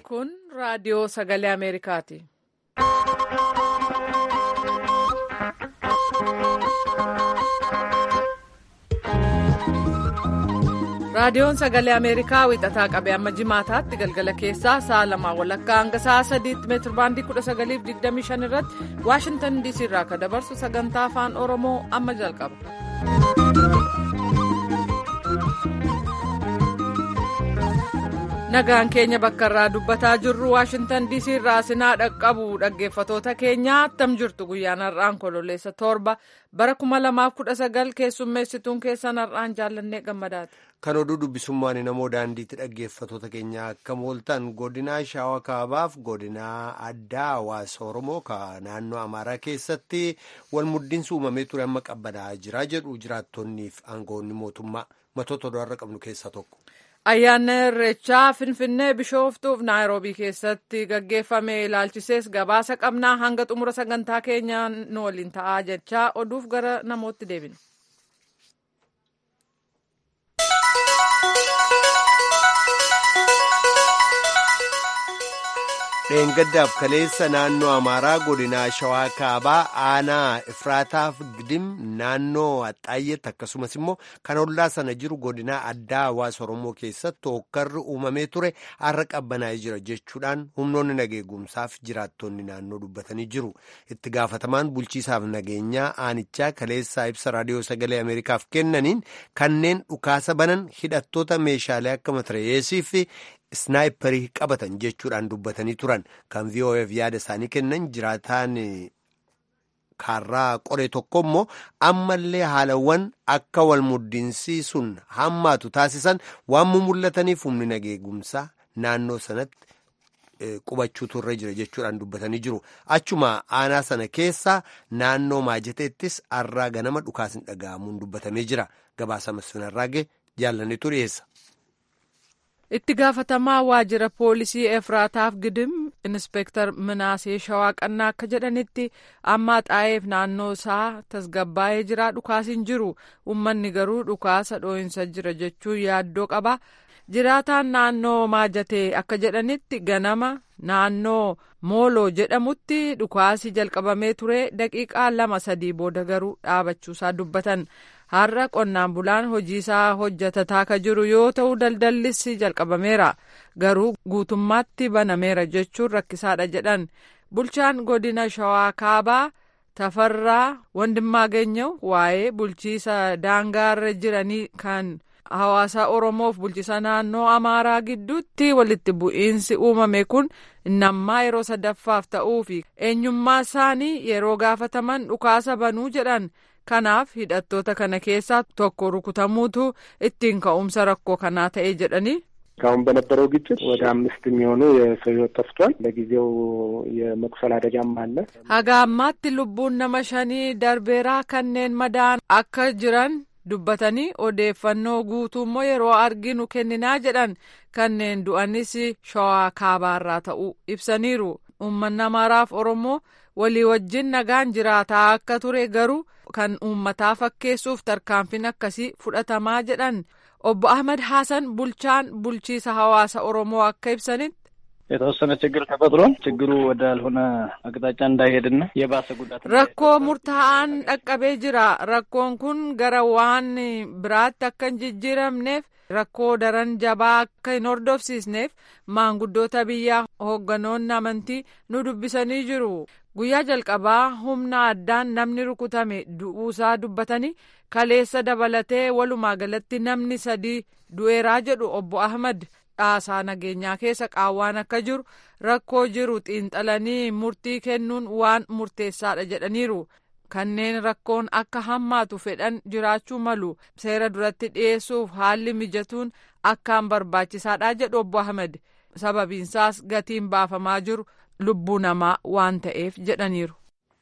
Kun raadiyoo sagalee Ameerikaati. Raadiyoon sagalee Ameerikaa wixataa qabee amma jimaataatti galgala keessaa sa'a 2 walakkaa hanga sa'a 3 meetir baandii 1925 irratti Waashingtan DC irraa kan dabarsu sagantaa afaan Oromoo amma jalqaba. Nagaan keenya bakka irraa dubbataa jirru Waashingtan DC irraa sinaa dhaqqabu dhaggeeffatoota keenya attam jirtu guyyaan har'aan kololeessa 7 bara 2019 keessummeessituun keessan har'aan jaallannee gammadaati. Kan oduu dubbisummaan namoo daandiitti dhaggeeffatoota keenya akka mooltan godinaa Shaawaa Kaabaaf godinaa addaa hawaasa Oromoo kan naannoo Amaaraa keessatti wal muddiinsi uumamee ture amma qabbanaa'aa jira jedhu jiraattonnii fi aangoonni mootummaa matoota oduurra qabnu keessaa tokko. Ayyaanni Irreechaa Finfinnee Bishooftuuf Naayiroobii keessatti gaggeeffame ilaalchisees gabaasa qabnaa hanga xumura sagantaa keenyaan nu waliin ta'aa jechaa oduuf gara namootti deebina. Dheengaddaaf kaleessa naannoo Amaaraa godinaa Shawaa Kaabaa aanaa Ifraataaf Gidim naannoo Axxaayyetti akkasumas immoo kan ollaa sana jiru godinaa addaa hawaasa Oromoo keessatti hokkarri uumamee ture har'a qabbanaa'ee jira jechuudhaan humnoonni nageegumsaaf jiraattonni naannoo dubbatanii jiru. Itti gaafatamaan bulchiisaaf nageenyaa aanichaa kaleessaa ibsa raadiyoo sagalee Ameerikaaf kennaniin kanneen dhukaasa banan hidhattoota meeshaalee akka matireesii fi Snaayiparii qabatan jechuudhaan dubbatanii turan kan VOF yaada isaanii kennan jiraataan kaarraa qoree tokko immoo ammallee haalawwan akka wal muddiinsiisuun hammaatu taasisan waan mul'ataniif humni nageegumsaa naannoo sanatti qubachuutu irra jira jechuudhaan dubbatanii jiru. Achuma aanaa sana keessaa naannoo Maajateettis har'aa ganama dhukaasni dhaga'amuun dubbatamee jira. Gabaasa Masfinarraagee jaallannetu dhiyeessa. Itti gaafatamaa waajjira poolisii Efraataaf Gidim Inspektar Minaasee Shawaa Qannaa akka jedhanitti amma xaa'eef naannoo isaa tasgabbaa'ee jira dhukaasiin jiru uummanni garuu dhukaasa dhoo'insa jira jechuun yaaddoo qaba. Jiraataan naannoo Maajatee akka jedhanitti ganama naannoo Mooloo jedhamutti dhukaasi jalqabamee ture daqiiqaa 2-3 booda garuu dhaabachuusaa dubbatan. Har'a qonnaan bulaan hojii isaa hojjetataa ka jiru yoo ta'u daldallis jalqabameera garuu guutummaatti banameera jechuun rakkisaadha jedhan. Bulchaan godina Shawaa Kaabaa Tafarraa Wandimmaageenyaw waa'ee bulchiisa daangaarra jiranii kan hawaasa Oromoof bulchiisa naannoo Amaaraa gidduutti walitti bu'iinsi uumame kun innammaa yeroo sadaffaaf ta'uu fi eenyummaa isaanii yeroo gaafataman dhukaasa banuu jedhan. Kanaaf hidhattoota kana keessaa tokko rukutamuutu ittiin ka'umsa rakkoo kanaa ta'ee jedhanii. እስካሁን በነበረው ግጭት ወደ 5 የሚሆኑ የሰው ሕይወት ጠፍቷል። ለጊዜው የመቁሰል አደጋም አለ። Haga ammaatti lubbuun nama 5 darbeeraa kanneen madaan akka jiran dubbatanii odeeffannoo guutuu immoo yeroo arginu kenninaa jedhan kanneen du'anis Shawaa Kaabaarraa ta'uu ibsaniiru. Uummanni Amaaraaf Oromoo walii wajjin nagaan jiraataa akka ture garuu kan uummataa fakkeessuuf tarkaanfiin akkasii fudhatamaa jedhan. Obbo Ahmad Hassan bulchaan bulchiisa hawaasa Oromoo akka ibsanitti. የተወሰነ ችግር ተፈጥሯል። ችግሩ ወዳልሆነ አቅጣጫ እንዳይሄድና የባሰ ጉዳት rakkoo murtaa'aan dhaqqabee jira. Rakkoon kun gara waan biraatti akka hin jijjiiramneef rakkoo daran jabaa akka hin hordofsiisneef maanguddoota biyyaa hoogganoonni amantii nu dubbisanii jiru. Guyyaa jalqabaa humna addaan namni rukutame du'uusaa dubbatanii kaleessa dabalatee walumaa galatti namni 3 du'eeraa jedhu obbo Ahmad. Dhaasaa nageenyaa keessa qaawwaan akka jiru rakkoo jiru xiinxalanii murtii kennuun waan murteessaadha jedhaniiru. Kanneen rakkoon akka hammaatu fedhan jiraachuu malu seera duratti dhiyeessuuf haalli mijatuun akkaan barbaachisaadha jedhu obbo Ahmed. Sababiinsaas gatiin baafamaa jiru lubbuu namaa waan ta'eef jedhaniiru.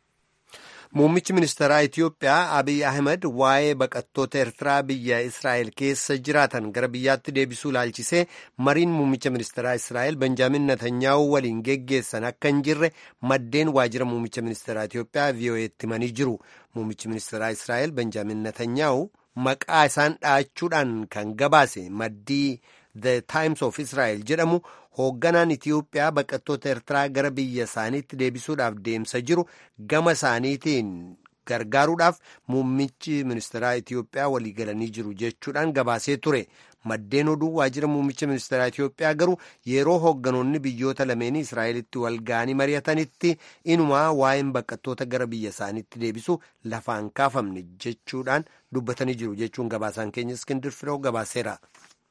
Muummichi ministeeraa Itiyoophiyaa Abiy Ahmed waa'ee baqattoota Eertiraa biyya Israa'el keessa jiraatan gara biyyaatti deebisuu ilaalchisee mariin muummicha ministeeraa Israa'el Benjaamin Netanyaahu waliin geggeessan akka hin jirre maddeen waajjira muummicha ministeeraa Itiyoophiyaa VOA'tti himanii jiru. Muummichi ministeeraa Israa'el Benjaamin Netanyaahu maqaa isaan dha'achuudhaan kan gabaase maddii The Times of Israel jedhamu hoogganaan Itiyoophiyaa baqattoota Eertiraa gara biyya isaaniitti deebisuudhaaf deemsa jiru gama isaaniitiin gargaaruudhaaf muummichi ministeeraa Itiyoophiyaa waliigalanii jiru jechuudhaan gabaasee ture. Maddeen oduu waajjira muummicha ministeeraa Itiyoophiyaa garuu yeroo hoogganoonni biyyoota lameenii Israa'elitti wal ga'anii mari'atanitti inumaa waa'een baqattoota gara biyya isaaniitti deebisu lafaan kaafamne jechuudhaan dubbatanii jiru jechuun gabaasaan keenya Iskindir Firoo gabaaseera.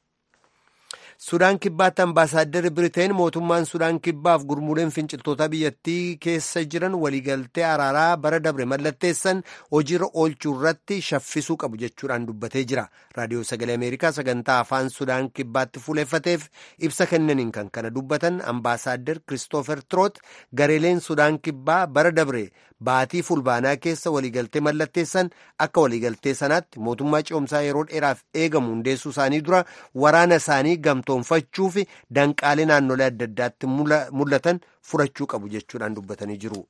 Sudaan kibbaatti ambaasaadarri Biriteen mootummaan Sudaan kibbaaf gurmuuleen finciltoota biyyattii keessa jiran waliigaltee araaraa bara dabre mallatteessan hojiirra oolchuu irratti shaffisuu qabu jechuudhaan dubbatee jira. Raadiyoo Sagalee Ameerikaa sagantaa afaan Sudaan kibbaatti fuuleeffateef ibsa kennaniin kan kana dubbatan ambaasaaddar Kiristoofer Troot gareeleen Sudaan kibbaa bara dabre baatii fulbaanaa keessa waliigaltee mallatteessan akka waliigaltee sanaatti mootummaa ce'umsaa yeroo dheeraaf eegamu hundeessuu isaanii dura waraana isaanii gamtoomfachuu fi danqaalee naannolee adda addaatti mul'atan furachuu qabu jechuudhaan dubbatanii jiru.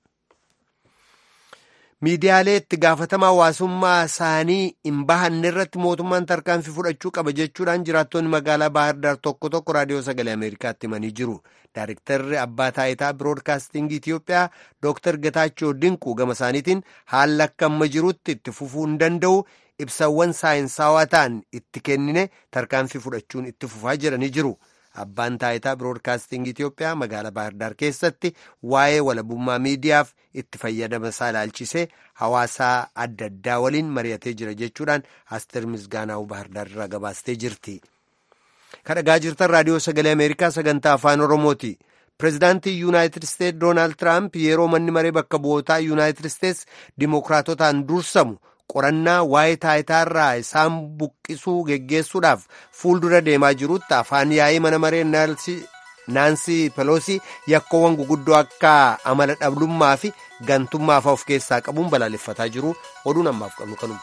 Miidiyaalee itti gaafatama hawaasummaa isaanii hin bahanne irratti mootummaan tarkaanfii fudhachuu qaba jechuudhaan jiraattonni magaalaa Baahirdaar tokko tokko raadiyoo Sagalee Ameerikaatti himanii jiru. Daarektarri abbaa taayitaa biroodkaastingii Itiyoophiyaa Dr. Getaachoo Dinquu gama isaaniitiin haala akka amma jirutti itti fufuu hin danda'u ibsawwan saayinsawaa ta'an itti kennine tarkaanfii fudhachuun itti fufaa jedhanii jiru. Abbaan taayitaa biroodkaastingii Itiyoophiyaa magaalaa Baahirdaar keessatti waa'ee walabummaa miidiyaaf itti fayyadama isaa ilaalchisee hawaasaa adda addaa waliin mari'atee jira jechuudhaan Asteer Misgaanaaw Baahirdaar irraa gabaastee jirti. Kadhagaa jirtan raadiyoo Sagalee Ameerikaa sagantaa afaan Oromooti. Pireezidaantii Yuunaayitid Isteetsi Doonaald Tiraamp yeroo manni maree bakka bu'ootaa Yuunaayitid Isteetsi Dimookiraatotaan dursamu qorannaa waa'ee taayitaarraa isaan buqqisuu geggeessuudhaaf fuuldura deemaa jirutti afaan yaa'ii mana maree Naansii Peloosii yakkoowwan guguddoo akka amala dhablummaa fi gantummaa of keessaa qabuun balaaleffataa jiru. Oduun ammaaf qabnu kanuma.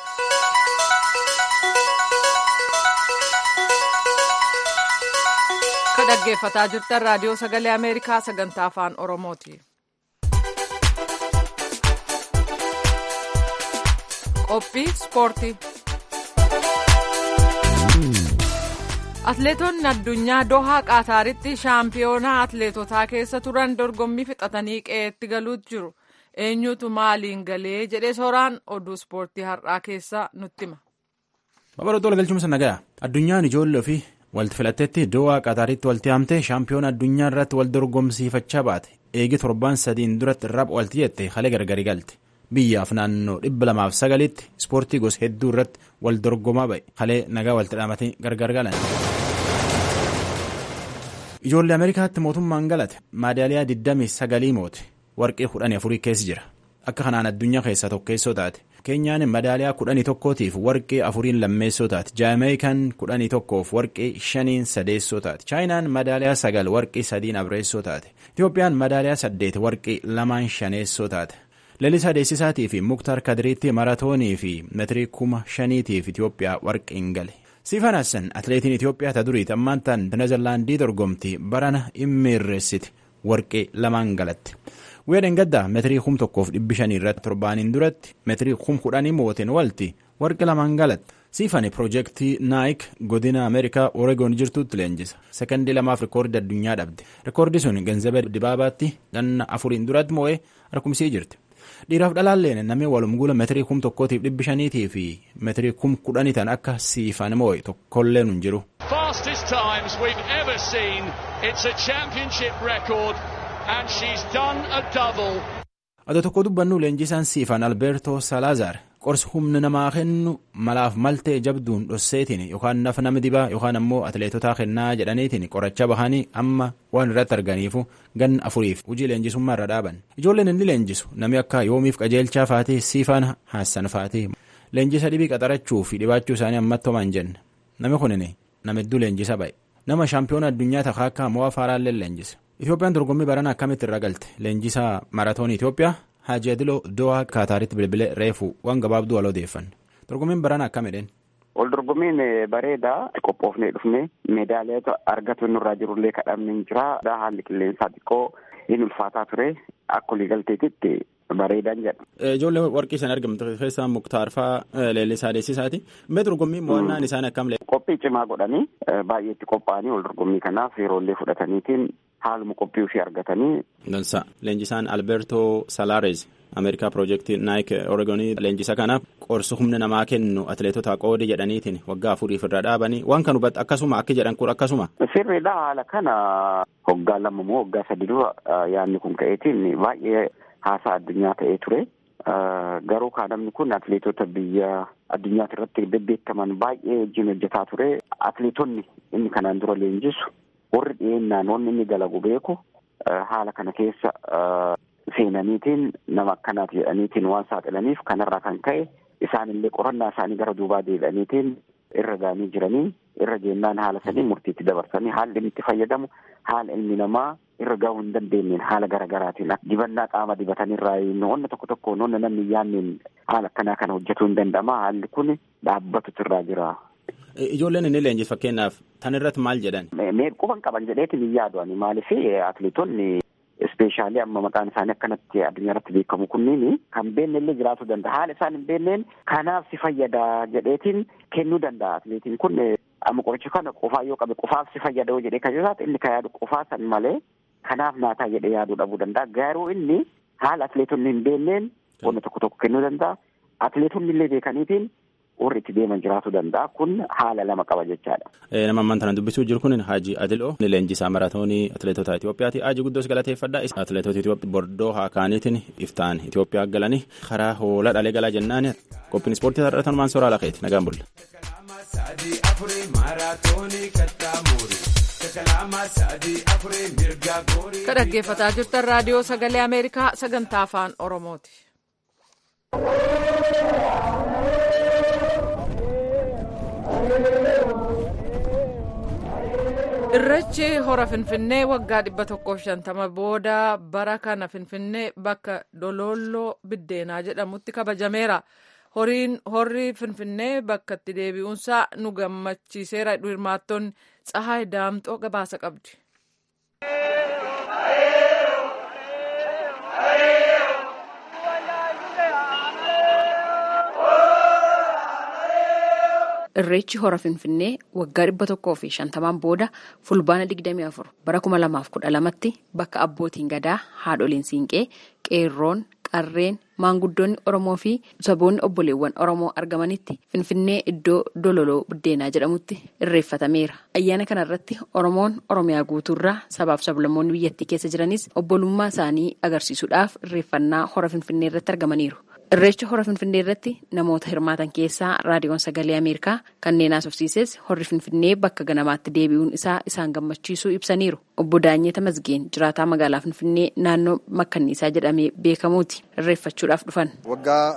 Kan dhaggeeffataa jirtan raadiyoo Sagalee Ameerikaa sagantaa afaan Oromooti. Qophii ispoortii. Atleetonni addunyaa Dohaa Qaataaritti shaampiyoonaa atleetotaa keessa turan dorgommii fixatanii qe'eetti galuutu jiru. Eenyutu maaliin galee jedhee sooraan oduu ispoortii har'aa keessa nutti hima. Babal'oota waliigalchuun nagaa addunyaan ijoollee ofii walti filatteetti Dohaa Qaataaritti walti haamtee shaampiyoona addunyaa irratti wal dorgomsiifachaa baate eegi 7 duratti irraa walti jette halee gargari galte. Biyyaaf naannoo 209tti ispoortii gosa hedduu irratti wal dorgomaa ba'e halee nagaa walti dhaamatee gargar galan. Ijoollee Ameerikaatti mootummaan galate maadaaliyaa 29 moote warqee 14 keessa jira. Akka kanaan addunyaa keessaa tokkeessoo taate. Keenyaan madaaliyaa 11tiif warqee 4 lammeessoo taate. Jaamaayikaan 11f warqee 5 sadeessoo taate. Chaayinaan madaaliyaa 9 warqee 3 afreessoo taate. Itiyoophiyaan madaaliyaa 8 warqee 2 shaneessoo taate. Lalisaa Deessisaatii fi Muktaar Kadiriitti maratoonii fi meetirii 5,000tiif Itiyoophiyaa warqeen gale. Siifan Hassan atleetiin Itiyoophiyaa ta duriiti ammaan tan Neezerlaandii dorgomtii barana immeerreessiti warqee 2 galatte. Weedeen gaddaa meetirii 1,500 irratti torbaniin duratti meetirii 10,000 mooteen walti warqee 2 galatte. Siifani piroojeektii Naayik godina Ameerikaa Oreegoon jirtuutti leenjisa. Sekondii 2 rikoordii addunyaa dhabde. Rikoordii sun Ganzabee Dibaabaatti ganna 4 duratti moo'ee harkumsii jirti. Dhiiraaf dhalaalleen namni walumguula meetirii 1,500 fi meetirii 10,000 tan akka siifan moo'e tokkolleen hin jiru. Fastest times we've ever seen. It's a championship record and she's done a double. Adoo tokko dubbannu leenjisaan siifan Alberto Salazar qorsi humna namaa kennu malaaf maltee jabduun dhosseetiin yookaan nafa nama dibaa yookaan ammoo atleetotaa kennaa jedhaniitiin qoracha bahanii amma waan irratti arganiifu ganna 4f hojii leenjisummaa irra dhaaban. Ijoolleen inni leenjisu namni akka yoomiif qajeelchaa faatee siifan Hassan faatee leenjisa dhibii qaxarachuu fi dhibaachuu isaanii ammatti homaan jenne. Namni kunin nama hedduu leenjisa ba'e. Nama shaampiyoona addunyaa takkaa akka mo'aa faaraallee leenjisa. Itiyoophiyaan dorgommii barana akkamitti irra galte leenjisaa maratoonii Itiyoophiyaa Haaji Adiloo Dohaa Qaataaritti bilbilee reefu waan gabaabduu wal odeeffanne. Dorgommiin barana akkamidheen? Wal dorgommiin bareedaa qophoofnee dhufnee meedaaliyaa argatu nurraa jirullee kadhamne jira. Haalli qilleensaa xiqqoo hin ulfaataa ture. Akka waliigalteetitti bareedan jedha. Ijoollee warqii san argamtu keessaa Muktaar fa'aa Leellisaa Deessisaati. Mee dorgommii mo'annaan isaan akkam qophii cimaa godhanii baay'eetti qophaa'anii wal dorgommii kanaaf yeroollee fudhataniitiin haaluma qophii ofii argatanii. Dansa leenjisaan Alberto Salares Ameerikaa Piroojeektii Naayik Oreegonii leenjisa kanaaf qorsu humna namaa kennu atileetota qoodi jedhaniitiin waggaa 4 irra dhaabanii waan kan hubatu akkasuma akka jedhan kun akkasuma. Sirriidha haala kana waggaa 2 moo waggaa 3 dura yaadni kun ka'eetiin baay'ee haasaa addunyaa ta'ee ture. Garuu namni kun atileetota biyya addunyaatti irratti bebbeekaman baay'ee wajjin hojjetaa ture. Atileetonni inni kanaan dura leenjisu warri dhiyeennaan wanni inni dalagu beeku haala kana keessa seenaniitiin nama akkanaati jedhaniitiin waan saaxilaniif kanarraa kan ka'e isaanillee qorannaa isaanii gara duubaa deebi'aniitiin irra gaanii jiranii irra geennaan haala sanii murtiitti dabarsanii haalli inni itti fayyadamu haala ilmi namaa irra gahuu hin dandeenyeen haala garaagaraatiin dibannaa qaama dibatanirraa wanna tokko wanna namni yaanneen haala akkanaa kana hojjetuu hin danda'ama haalli kun dhaabbatutu irraa jira. Ijoolleen inni leenjis fakkeenyaaf tan irratti maal jedhan? Qufan qaban jedheetiin hin yaadu ani maaliif atileetonni ispeeshaalii amma maqaan isaanii akkanatti addunyaa irratti beekamu kunniin kan beenne illee jiraachuu danda'a. Haala isaan hin beenneen kanaaf si fayyada jedheetiin kennuu danda'a. Atileetiin kun amma qoricha kana qofaa yoo qabe qofaaf si fayyada jedhee kan jiraatu inni kan yaadu qofaa san malee kanaaf naataa jedhee yaaduu dhabuu danda'a. Garuu inni haala atileetonni hin beenneen wanna tokko kennuu danda'a. Atileetonni illee beekaniitiin warri itti deeman jiraachuu danda'a. Kun haala lama qaba jechaadha. Nama ammaan tana dubbisuu jiru kun Haji Adiloo leenjisaa maraatoonii atileetota Itoophiyaati. Haji guddoos galateeffadha. Atileetota Itoophiyaa bordoo haakaaniitiin iftaan Itoophiyaa galanii karaa hoolaa dhalee galaa jennaan qophiin ispoortii irratti tanumaan soraa laqeeti nagaan bulla. Kan dhaggeeffataa jirtan raadiyoo sagalee Ameerikaa sagantaa afaan Oromooti. Irreechi hora Finfinnee waggaa 150 booda bara kana Finfinnee bakka Dololloo Biddeenaa jedhamutti kabajameera. Horri Finfinnee bakka itti deebi'uunsaa nu gammachiiseera. Hirmaattonni Tsahaay Daamxoo gabaasa qabdi. Irreechi hora Finfinnee waggaa 150 booda fulbaana 24 bara 2012tti bakka abbootiin gadaa, haadholiin siinqee, qeerroon, qarreen, maanguddoonni Oromoo fi saboonni obboleewwan Oromoo argamanitti Finfinnee iddoo Dololoo Biddeenaa jedhamutti irreeffatameera. Ayyaana kana irratti Oromoon Oromiyaa guutuurraa sabaaf sablammoonni biyyattii keessa jiranis obbolummaa isaanii agarsiisuudhaaf irreeffannaa hora Finfinnee irratti argamaniiru. Irreecha hora Finfinnee irratti namoota hirmaatan keessaa raadiyoon sagalee Ameerikaa kanneen haasofsiises horri Finfinnee bakka ganamaatti deebi'uun isaa isaan gammachiisuu ibsaniiru. Obbo Daanyeta Mazgeen jiraataa magaalaa Finfinnee naannoo Makkanniisaa jedhamee beekamuuti irreeffachuudhaaf dhufan. Waggaa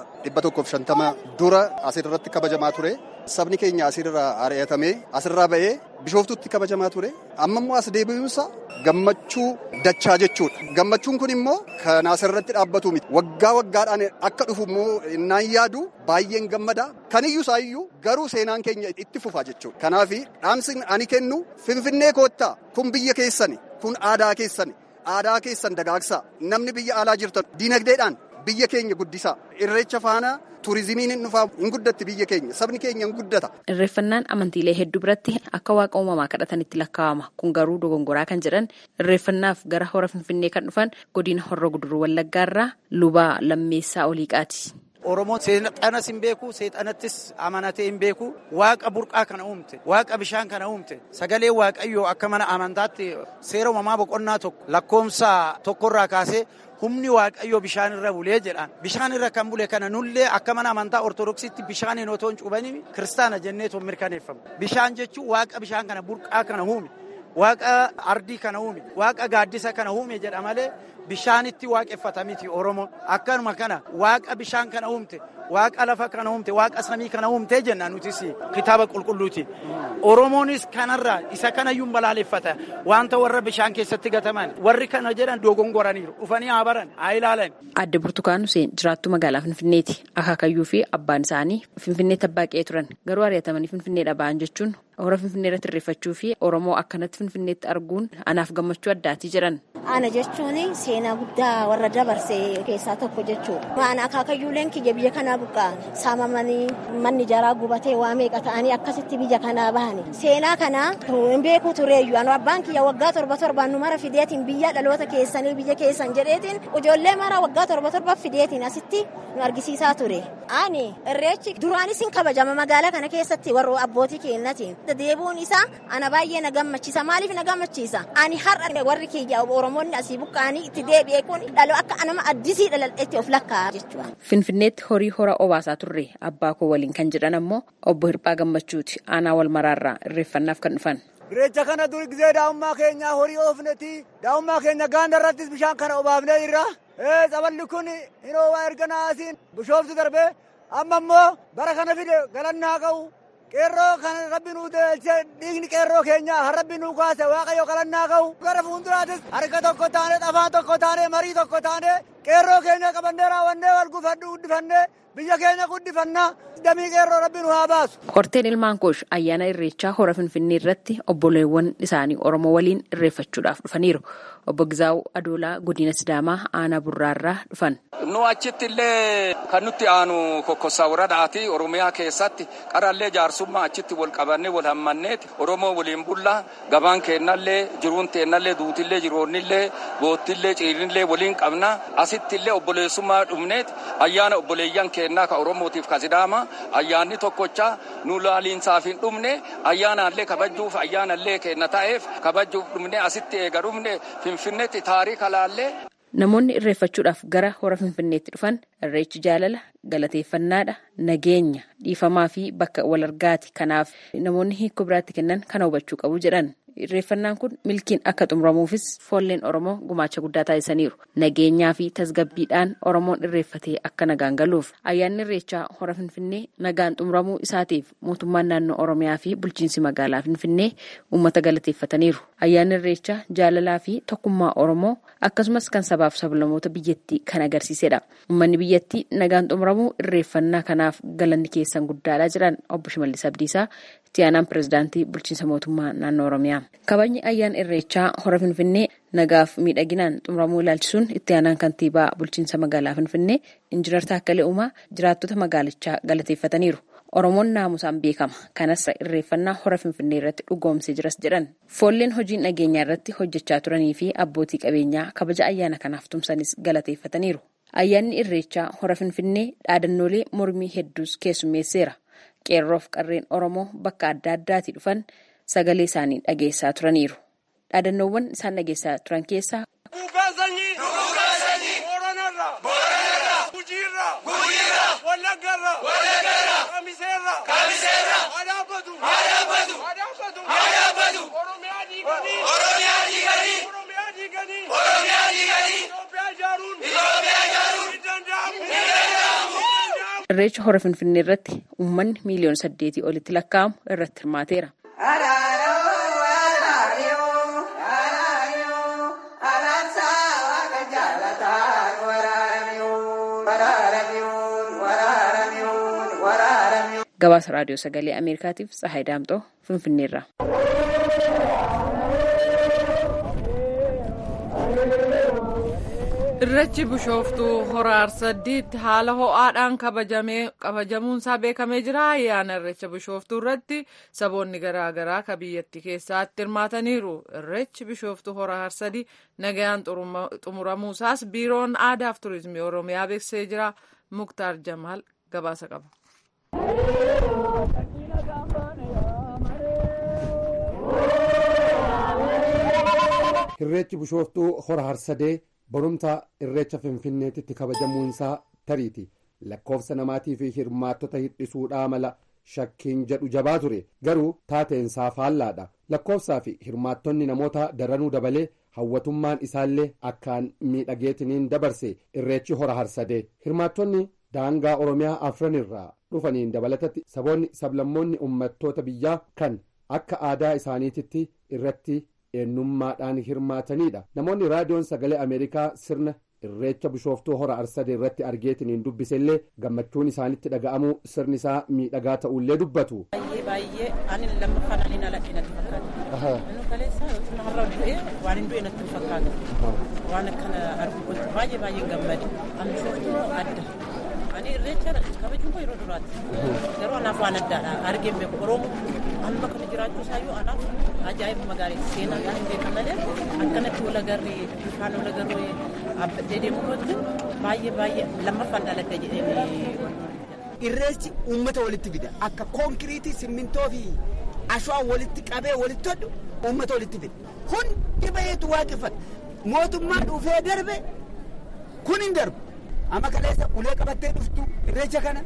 150 dura asirratti kabajamaa ture. Sabni keenya asirraa ari'atamee asirraa ba'ee Bishooftutti kabajamaa ture. Amma immoo as deebi'uunsa gammachuu dachaa jechuudha. Gammachuun kun immoo kan asirratti dhaabbatu miti. Waggaa waggaadhaan akka dhufu immoo innaan yaadu baay'een gammada. Kaniyyuu isaayyuu garuu seenaan keenya itti fufa jechuudha. Kanaaf dhaamsi ani kennu Finfinnee koottaa kun biyya keessani kun aadaa keessani aadaa keessan dagaagsaa namni biyya alaa jirtan diinagdeedhaan biyya keenya guddisaa irreecha faana. Turizimiin hin guddatti biyya keenya sabni keenya hin guddata. Irreeffannaan amantiilee hedduu biratti akka waaqa uumamaa kadhatanitti lakkaa'ama. Kun garuu dogongoraa kan jedhan irreeffannaaf gara hora Finfinnee kan dhufan godina Horroo Guduruu Wallaggaarraa lubaa Lammeessaa Oliiqaati. Oromoon seexanas hin beeku, seexanattis amanatee hin beeku. Waaqa burqaa kana uumte, waaqa bishaan kana uumte, sagalee waaqayyoo akka mana amantaatti seera uumamaa boqonnaa tokko lakkoomsa tokkorraa kaasee humni waaqayyoo bishaan irra bulee jedhaan. Bishaan irra kan bule kana nullee akka mana amantaa ortodoksiitti bishaaniin otoo hin cuubanii kiristaana jennee too mirkaneeffamu. Bishaan jechuun waaqa bishaan kana burqaa kana uume, waaqa ardii kana uume, waaqa gaaddisa kana uume jedha malee bishaanitti waaqeffata miti Oromoon. Akkanuma kana waaqa bishaan kana uumte, waaqa lafa kana uumte, waaqa samii kana uumte jenna nutis kitaaba qulqulluuti. Oromoonis kanarraa isa kanayyuu balaaleffata. Wanta warra bishaan keessatti gataman warri kana jedhan dogongoraniiru. Dhufanii haa baran, haa ilaalan. Adde Burtukaan Huseen jiraattuu magaalaa Finfinneeti. Akaakayyuu fi abbaan isaanii Finfinneetti abbaa qe'ee turan. Garuu ari'atamanii Finfinneedha ba'an jechuun hora Finfinnee irratti irreeffachuu fi Oromoo akkanatti Finfinneetti arguun anaaf gammachuu addaati jedhan. Ana jechuun seenaa guddaa warra dabarse keessaa tokko jechuudha. Waan akaakayyuuleen kiyya biyya kanaa buqqa'an saamamanii manni jaraa gubatee waa meeqa ta'anii akkasitti biyya kanaa bahani. Seenaa kana hin beeku tureeyyu anu abbaan kiyya waggaa 7 nu mara fideetiin biyya dhaloota keessanii biyya keessan jedheetiin ijoollee mara waggaa 7 fideetiin asitti nu argisiisaa ture. Ani irreechi duraanis hin kabajama magaalaa kana keessatti warra abbootii keenyatiin. Deebuun isaa ana baay'ee na gammachiisa. Maaliif na gammachiisa? Ani har'a warri kiyya Oromoonni asii buqqa'anii itti deebi'ee kun dhaloo akka nama addisii dhaladheetti of lakkaa jechuudha. Finfinneetti horii hora obaasaa turre abbaa koo waliin kan jedhan ammoo obbo Hirphaa Gammachuuti aanaa wal maraarraa irreeffannaaf kan dhufan. Irreecha kana dur gisee daa'ummaa keenya horii oofneeti daa'ummaa keenya gaanda irrattis bishaan kana obaafnee jirra. Saballi kun hin oowaa erga naasiin bishooftu darbee amma immoo bara kana fide galannaa qabu. Qeerroo kan rabbi nuu deelchee dhiigni qeerroo keenyaa har rabbi nuu kaase waaqayyo galannaa qabu. Gara fuulduraatis harka tokko taane afaan tokko taane marii tokko taane qeerroo keenya qabannee raawwannee wal guddifannee biyya keenya guddifannaa damii qeerroo rabbi nu haa baasu. Qorteen ilmaan koosh ayyaana irreechaa hora Finfinnee irratti obboleewwan isaanii Oromoo waliin irreeffachuudhaaf dhufaniiru. Obbo Gizaawu Adoolaa godina Sidaamaa aanaa Burraarraa dhufan. Nu achitti illee kan nutti aanu Kokkosaa Woradaati Oromiyaa keessatti qarallee jaarsummaa achitti wal qabannee wal hammanneeti Oromoo waliin bullaa gabaan keennallee jiruun teennallee duutillee jiroonnillee boottillee ciirinillee waliin qabna asitti illee obboleessummaa dhumneeti ayyaana obboleeyyan keennaa ka Oromootiif ka Sidaamaa ayyaanni tokkocha nu laaliinsaaf hin dhumne ayyaanallee kabajuuf ayyaanallee keenna ta'eef kabajuuf dhumne asitti eega dhumne Finfinneetti taarika laallee. Namoonni irreeffachuudhaaf gara hora Finfinneetti dhufan irreechi jaalala galateeffannaadha nageenya dhiifamaa fi bakka wal argaati kanaaf namoonni hiikoo biraatti kennan kana hubachuu qabu jedhan. Irreeffannaan kun milkiin akka xumuramuufis foolleen Oromoo gumaacha guddaa taasisaniiru. Nageenyaa fi tasgabbiidhaan Oromoon irreeffatee akka nagaan galuuf ayyaanni irreechaa hora Finfinnee nagaan xumuramuu isaatiif mootummaan naannoo Oromiyaa fi bulchiinsi magaalaa Finfinnee uummata galateeffataniiru. Ayyaanni irreechaa jaalalaa fi tokkummaa Oromoo akkasumas kan sabaaf sablammoota biyyattii kan agarsiisedha. Uummanni biyyattii nagaan xumuramuu irreeffannaa kanaaf galanni keessan guddaadha jedhan obbo Shimallis Abdiisaa itti aanaan pirezidaantii bulchiinsa mootummaa naannoo Oromiyaa. Kabajni ayyaana irreechaa hora Finfinnee nagaaf miidhaginaan xumuramuu ilaalchisuun itti aanaan kantiibaa bulchiinsa magaalaa Finfinnee Injiinar Taakkalee Uumaa jiraattota magaalichaa galateeffataniiru. Oromoon naamusaan beekama. Kanas irreeffannaa hora Finfinnee irratti dhugoomsee jiras jedhan. Foolleen hojii nageenyaa irratti hojjechaa turanii fi abbootii qabeenyaa kabaja ayyaana kanaaf tumsanis galateeffataniiru. Ayyaanni irreechaa hora Finfinnee dhaadannoolee mormii hedduus keessummeesseera. Qeerroof qarreen Oromoo bakka adda addaatii dhufan sagalee isaanii dhageessaa turaniiru. Dhaadannoowwan isaan dhageessaa turan keessaa irreecha hora Finfinnee irratti uummanni miiliyoona 8 olitti lakkaa'amu irratti hirmaateera. Gabaasa raadiyoo sagalee Ameerikaatiif Tsahaay Daamxoo Finfinneerraa. Irreechi Bishooftuu hora Arsaddiitti haala ho'aadhaan kabajamuunsaa beekamee jira. Ayyaana irreecha Bishooftuu irratti saboonni garaagaraa ka biyyattii keessatti hirmaataniiru. Irreechi Bishooftuu hora Arsadii nagayaan xumuramuusaas biiroon aadaa fi turizimii Oromiyaa beeksisee jira. Muktaar Jamaal gabaasa qaba. Irreechi Bishooftuu hora Harsadee barumsa irreecha Finfinneetitti kabajamuunsaa tariiti. Lakkoofsa namaatii fi hirmaattota hir'isuudhaa mala shakkiin jedhu jabaa ture. Garuu taateensaa faallaadha. Lakkoofsaa fi hirmaattonni namoota daranuu dabalee hawwatummaan isaallee akkaan miidhageetiniin dabarse irreechi hora Harsadee. Hirmaattonni daangaa Oromiyaa afran irraa dhufaniin dabalatatti saboonni sablammoonni uummattoota biyyaa kan akka aadaa isaaniititti irratti eenyummaadhaan hirmaatanidha. Namoonni raadiyoon sagalee Ameerikaa sirna irreecha Bishooftuu hora Arsadee irratti argeetiniin dubbisellee gammachuun isaanitti dhaga'amuu sirni isaa miidhagaa ta'ullee dubbatu. Baay'ee ani lammaffaan ani ala dhinatti fakkaata. irra du'ee waan hin du'e natti hin fakkaatu. Waan akkana arguutti baay'ee gammade. Ani shooftuu adda. Ani irreecha kabajuun koo yeroo duraatti. Garuu anaaf waan addaadha. Argee hin beeku. Oromoo amma kana jiraachuu isaayyuu anaaf ajaa'ibuma gaarii seenaa gaa hin beekan malee akkanatti wal agarree bifaan wal agarree abbaddee deemuutti baay'ee lammaffaan dhaladha jedhee. Irreechi uummata walitti fida. Akka konkiriitii, simmintoo fi ashwaa walitti qabee walitti hodhu uummata walitti fida. Hundi baheetu waaqeffata. Mootummaa dhufee darbe kun hin darbu. Amma kaleessa ulee qabattee dhuftu irreecha kana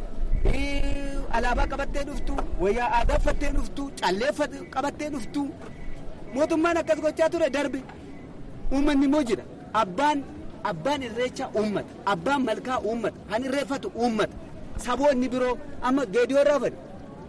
alaabaa qabattee dhuftu wayyaa aadaa uffattee dhuftu callee qabattee dhuftu mootummaan akkas gochaa ture darbe uummanni immoo jira. Abbaan irreecha uummata, abbaan malkaa uummata, han irreeffatu uummata. Saboonni biroo amma geediyoo irraa dhufan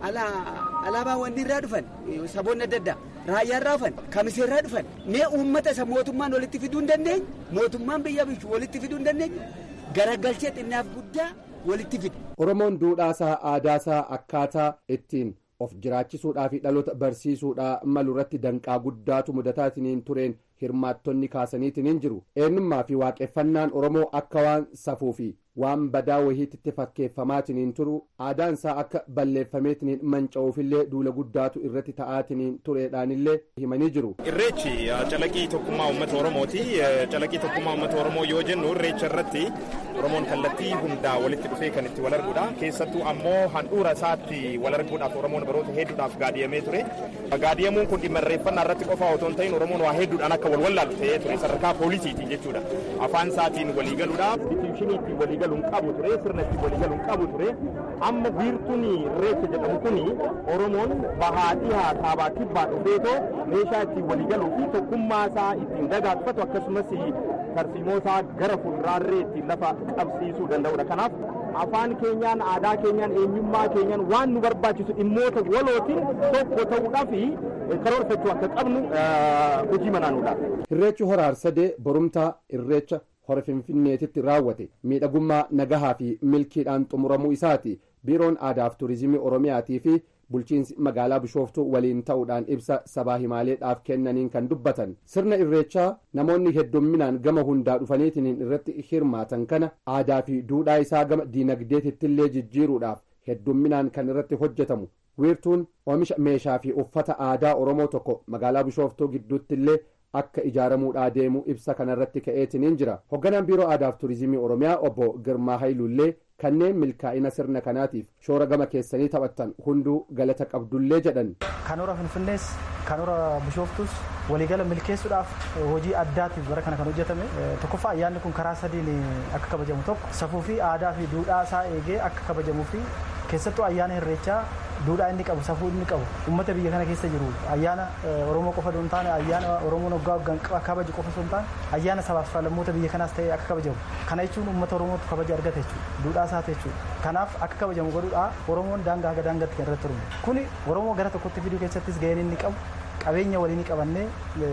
alaabaa wanni irraa dhufan saboonni adda addaa raayyaa irraa dhufan kamisee irraa dhufan mee uummata isa mootummaan walitti fiduu hin dandeenye mootummaan biyya bulchu walitti fiduu hin dandeenye garagalchee xinnaaf guddaa walitti fida. Oromoon duudhaasaa aadaasaa akkaataa ittiin of jiraachisuudhaa fi dhaloota barsiisuudhaa malu irratti danqaa guddaatu mudataatiin tureen hirmaattonni kaasaniitiin jiru. Eenyummaa fi waaqeffannaan Oromoo akka waan safuu fi waan badaa wahiitti fakkeeffamaatiin turu aadaansaa akka balleeffameetiin manca'uufillee duula guddaatu irratti ta'aatiin tureedhaanillee himanii jiru. Irreechi calaqii tokkummaa uummata Oromooti. Calaqii tokkummaa uummata Oromoo yoo jennu irreecha irratti Oromoon kallattii hundaa walitti dhufee kan itti wal arguudha. Keessattuu ammoo handhuura isaatti wal arguudhaaf Oromoon baroota hedduudhaaf gaadiyamee ture. Gaadiyamuun kun dhimma irreeffannaa irratti qofaa otoo hin ta'in Oromoon waa hedduudhaan akka wal wallaalu ta'ee ture sadarkaa poolisiitiin jechuudha. Afaan isaatiin walii galuudhaaf distinkshiniitti walii galuun qabu ture sirnatti walii galuun qabu ture. Amma wiirtuun irreecha jedhamu kuni Oromoon bahaa dhihaa kaabaa kibbaa dhufeetoo meeshaa ittiin walii galuu fi tokkummaa isaa ittiin dagaagfatu akkasumas tarsiimoo isaa gara fuulduraarree ittiin lafa qabsiisuu danda'udha. Kanaaf afaan keenyaan aadaa keenyaan eenyummaa keenyaan waan nu barbaachisu dhimmoota walootiin tokko ta'uudhaaf karoorfachuu akka qabnu hojii manaanuudha. Irreechi hora Harsadee borumtaa irreecha hora Finfinneetitti raawwate miidhagummaa nagahaa fi milkiidhaan xumuramuu isaati. Biiroon Aadaaf Turizimii Oromiyaatii fi bulchiinsi magaalaa Bishooftuu waliin ta'uudhaan ibsa sabaa himaaleedhaaf kennaniin kan dubbatan. Sirna irreechaa namoonni heddumminaan gama hundaa dhufaniitiin irratti hirmaatan kana aadaa fi duudhaa isaa gama diinagdeetittillee jijjiiruudhaaf heddumminaan kan irratti hojjetamu. Wiirtuun oomisha meeshaa fi uffata aadaa Oromoo tokko magaalaa Bishooftuu gidduuttillee akka ijaaramuudhaa deemu ibsa kanarratti ka'eetiniin jira. Hogganaan Biiroo Aadaaf Turizimii Oromiyaa obbo Girmaa Hayiluullee kanneen milkaa'ina sirna kanaatiif shoora gama keessanii taphattan hunduu galata qabdullee jedhan. Kan hora Finfinnees kan hora Bishooftuus waliigala milkeessuudhaaf hojii addaatiif bara kana kan hojjetame. Tokkoffaa ayyaanni kun karaa sadiin akka kabajamu tokko safuu fi aadaa fi duudhaa isaa eegee akka kabajamuu fi keessattuu ayyaana irreechaa duudhaa inni qabu safuu inni qabu uummata biyya kana keessa jiru ayyaana Oromoo qofa osoo hin taane ayyaana Oromoon waggaa waggaan kabaju qofa osoo hin taane ayyaana sabaaf sablammoota biyya kanaas ta'ee akka kabajamu kana jechuun uummata Oromootu kabaja argate jechuudha duudhaa isaati jechuudha kanaaf akka kabajamu godhuudha Oromoon daangaa haga daangaatti kan irratti turme kuni Oromoo gara tokkotti fiduu keessattis gaheen inni qabu qabeenya waliin qabannee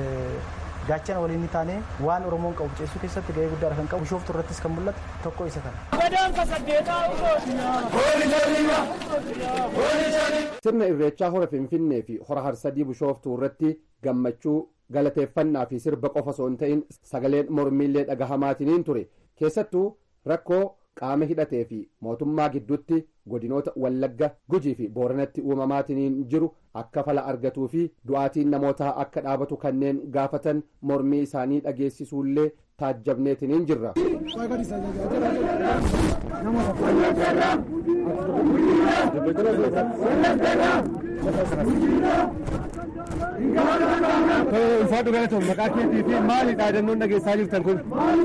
gaachana waliin ni taane waan Oromoon qabu ceessuu keessatti gahee guddaa kan qabu Bishooftuu irrattis kan mul'atu tokko isa kana. Sirna irreechaa hora Finfinnee fi hora Harsadii Bishooftuu irratti gammachuu galateeffannaa fi sirba qofa osoo hin ta'in sagaleen mormiillee dhagahamaatiin ture keessattuu rakkoo qaama hidhatee fi mootummaa gidduutti godinoota Wallagga Gujii fi Booranatti uumamaatiin jiru akka fala argatuu fi du'aatiin namootaa akka dhaabatu kanneen gaafatan mormii isaanii dhageessisuullee taajjabneetiin jirra. Ulfaatu galatoon maqaa keetii fi maali dhaadannoon dhageessaa jirtan kun?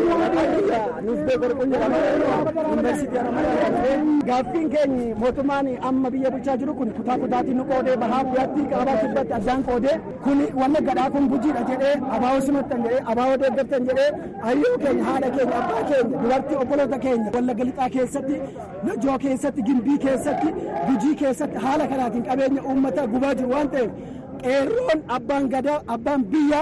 Gaaffiin keenya mootummaan amma biyya bulchaa jiru kun kutaa kutaatiin nu qoodee bahaa biyyaatti qaabaa kibbatti addaan qoodee kun wanna gadhaa kun gujiidha jedhee abaawoo simattan jedhee abaawoo deeggartan jedhee hayyuu keenya haadha keenya abbaa keenya dubartii obboloota keenya Wallagga Lixaa keessatti Najjoo keessatti Gimbii keessatti Gujii keessatti haala kanaatiin qabeenya uummata gubaa jiru waan ta'eef qeerroon abbaan gadaa abbaan biyyaa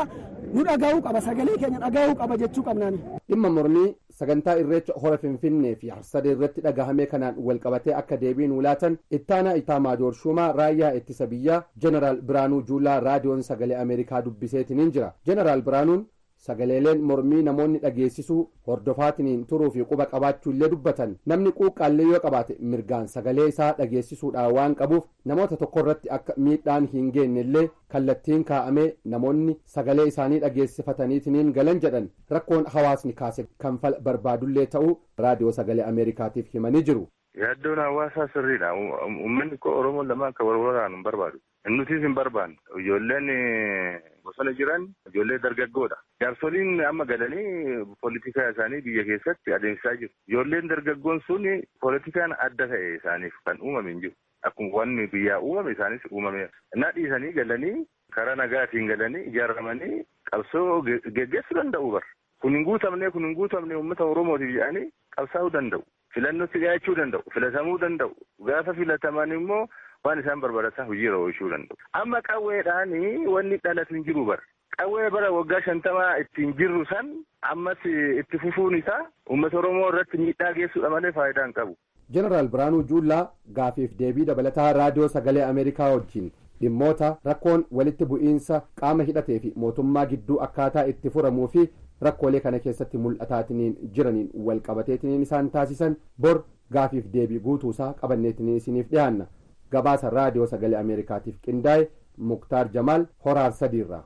nu dhaga'uu qaba sagalee keenya dhaga'uu qaba jechuu qabnaani. Dhimma mormii sagantaa irreecha hora Finfinnee fi Harsadee irratti dhagahame kanaan walqabatee akka deebiin wulaatan ittaanaa Itamaajoor Shumaa raayyaa ittisa biyyaa Jeneraal Biraanuu Juulaa raadiyoon sagalee Ameerikaa dubbiseetiniin jira. Jeneraal Biraanuun sagaleeleen mormii namoonni dhageessisuu hordofaatiniin turuu fi quba qabaachuu illee dubbatan namni quuqqaallee yoo qabaate mirgaan sagalee isaa dhageessisuudhaan waan qabuuf namoota tokko irratti akka miidhaan hin geenye illee kallattiin kaa'amee namoonni sagalee isaanii dhageessifataniitiniin galan jedhan rakkoon hawaasni kaase kan fala barbaadullee ta'uu raadiyoo sagalee Ameerikaatiif himanii jiru. Yaaddoon hawaasaa sirriidha. Uummanni koo Oromoon lama akka walwalaan hin barbaadu. Nutis hin barbaanne. Ijoolleen bosona jiran ijoollee dargaggoodha. Jaarsoliin amma galanii poolitikaa isaanii biyya keessatti adeemsisaa jiru. Ijoolleen dargaggoon sun poolitikaan adda ta'e isaaniif kan uumame hin jiru. Akkuma wanni biyyaa uumame isaanis uumame. Innaa dhiisanii galanii karaa nagaatiin galanii ijaaramanii qabsoo geggeessuu danda'u bara. Kun hin guutamne uummata Oromootiif jedhanii qabsaa'uu danda'u. Filannootti dhiyaachuu danda'u. Filatamuu danda'u. Gaafa filataman immoo waan isaan barbaadatan hojiirra oolchuu danda'u. Amma qawweedhaanii wanni dhalatu hin jiru bara. Qawwee bara waggaa 50 ittiin jirru san ammas itti fufuun isaa uummata Oromoo irratti miidhaa geessuudha malee faayidaa hin qabu. Jeneraal Biraanuu Juullaa gaafiif deebii dabalataa raadiyoo sagalee Ameerikaa wajjin dhimmoota rakkoon walitti bu'iinsa qaama hidhatee fi mootummaa gidduu akkaataa itti furamuu fi rakkoolee kana keessatti mul'ataatiniin jiraniin walqabateetiniin isaan taasisan bor gaafiif deebii guutuusaa qabanneetiniin isiniif dhiyaanna. Gabaasa raadiyoo sagalee Ameerikaatiif qindaa'e Muktaar Jamaal Horaar Sadiirraa.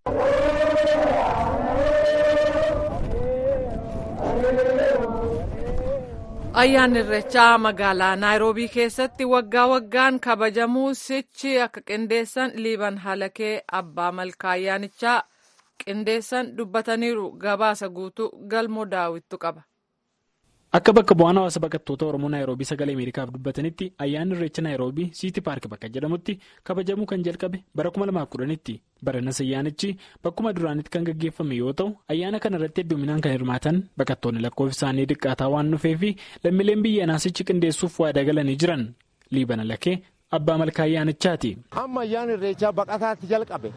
Ayyaanni Irreechaa magaalaa Naayiroobii keessatti waggaa waggaan kabajamuu sichi akka qindeessan Liiban Halakee abbaa malkaa ayyaanichaa qindeessan dubbataniiru. Gabaasa guutuu Galmoo Daawittu qaba. Akka bakka bu'aan hawaasa baqattoota Oromoo Naayiroobii sagalee Ameerikaaf dubbatanitti ayyaanni Irreecha Naayiroobii Siiti Paark bakka jedhamutti kabajamuu kan jalqabe bara 2010tti. Baranas ayyaanichi bakkuma duraanitti kan gaggeeffame yoo ta'u ayyaana kana irratti hedduminaan kan hirmaatan baqattoonni lakkoofsi isaanii xiqqaataa waan dhufee fi lammiileen biyya naasichi qindeessuuf waadaa galanii jiran. Liibana Lakee abbaa malkaa ayyaanichaati. Amma ayyaanni Irreechaa baqataatti jalqabe.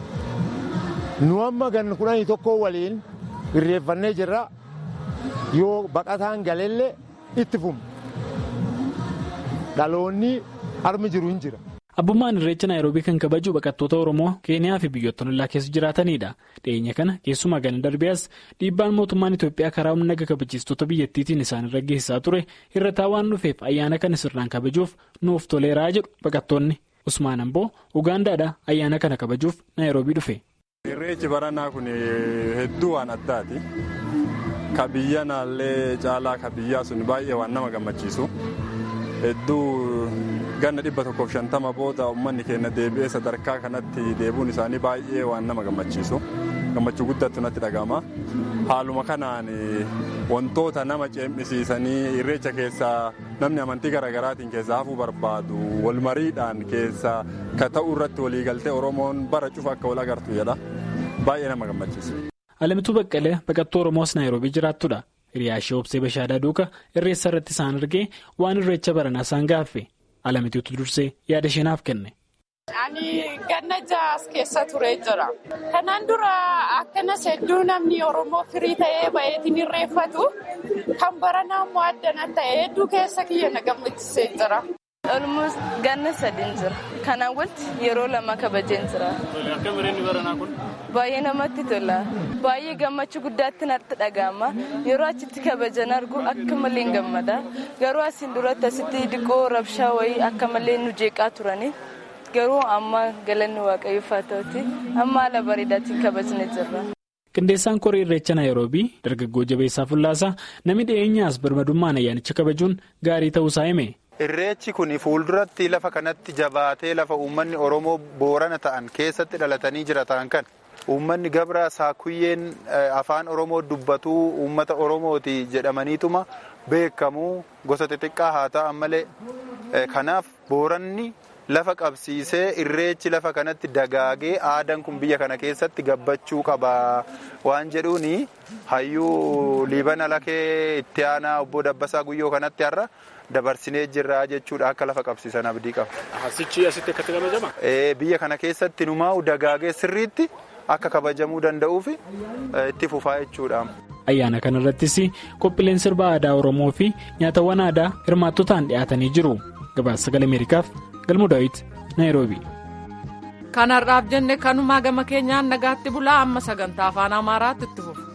Nu amma ganna 11 waliin irreeffannee jirra. Yoo baqataan galellee itti fumu dhaloonni harmi jiru hin jira. Abbummaan Irreecha Naayiroobii kan kabaju baqattoota Oromoo Keeniyaa fi biyyoota ollaa keessa jiraatanidha. Dhiyeenya kana keessumaa ganna darbees dhiibbaan mootummaan Itoophiyaa karaa humna naga kabachiistota biyyattiitiin isaanirra geessisaa ture hir'ataa waan dhufeef ayyaana kana sirnaan kabajuuf nuuf toleeraa jedhu baqattoonni. Usmaan Amboo Ugaandaadha ayyaana kana kabajuuf Naayiroobii dhufe. Irreechi baranaa kun hedduu waan addaati. Ka biyya naallee caalaa ka biyyaa sun baay'ee waan nama gammachiisu. Hedduu ganna 150 booda uummanni keenya deebi'ee sadarkaa kanatti deebuun isaanii baay'ee waan nama gammachiisu. Gammachuu guddaatu natti dhaga'ama. Haaluma kanaan wantoota nama ceemisiisanii irreecha keessaa namni amantii garaagaraatiin keessaa hafuu barbaadu wal mariidhaan keessaa ka ta'u irratti waliigaltee Oromoon bara cufa akka wal agartu jedha. Baay'ee nama gammachiisu. Alamituu Baqqalee baqattuu Oromoos Naayiroobii jiraattudha. Hiriyaa ishee Obsee Bashaadaa Duuka irreessa irratti isaan argee waan irreecha baranaa isaan gaaffe. Alamituutu dursee yaada ishee naaf kenne. Ani ganna jaas keessa turee jira. Kanaan dura akkanas hedduu namni Oromoo firii ta'ee baay'eetiin irreeffatu kan baranaa immoo addana ta'e hedduu keessa kiyya na gammachiisee jira. Almost ganna 3 jira. Kanaan walitti yeroo 2 kabajeen jira. Akka mireenni baranaa kun? Baay'ee namatti tola. Baay'ee gammachuu guddaatti natti dhaga'ama. Yeroo achitti kabajan argu akka malee hin gammada. Garuu asiin duratti asitti diqoo rabshaa wayii akka malee nu jeeqaa turani. Garuu amma galanni waaqayyoof haa ta'utti amma haala bareedaatiin kabajnee jirra. Qindeessaan Koree Irreecha Naayiroobii dargaggoo Jabeessaa Fullaasaa namni dhiyeenyaas birmadummaan ayyaanicha kabajuun gaarii ta'uusaa hime. Irreechi kun fuulduratti lafa kanatti jabaatee lafa uummanni Oromoo Boorana ta'an keessatti dhalatanii jiraatan kan uummanni Gabraa Saakuyyeen afaan Oromoo dubbatuu uummata Oromooti jedhamaniituma beekamu gosa xixiqqaa haa ta'an malee kanaaf Booranni lafa qabsiisee irreechi lafa kanatti dagaagee aadaan kun biyya kana keessatti gabbachuu qaba waan jedhuuni hayyuu Liibana Lakee itti aanaa obbo Dabbasaa Guyyoo kanatti har'a dabarsinee jirra jechuudha akka lafa qabsiisan abdii qaba. Asitti akkatti kabajama? Biyya kana keessatti numaa'u dagaagee sirriitti akka kabajamuu danda'uuf itti fufaa jechuudha. Ayyaana kana irrattis qophiileen sirba aadaa Oromoo fi nyaatawwan aadaa hirmaattotaan dhiyaatanii jiru. Gabaasa Sagalee Ameerikaaf Galmuu Daawit Naayiroobii. Kanarraaf jenne kanumaa gama keenyaan nagaatti bulaa amma sagantaa afaan Amaaraatti itti fufu.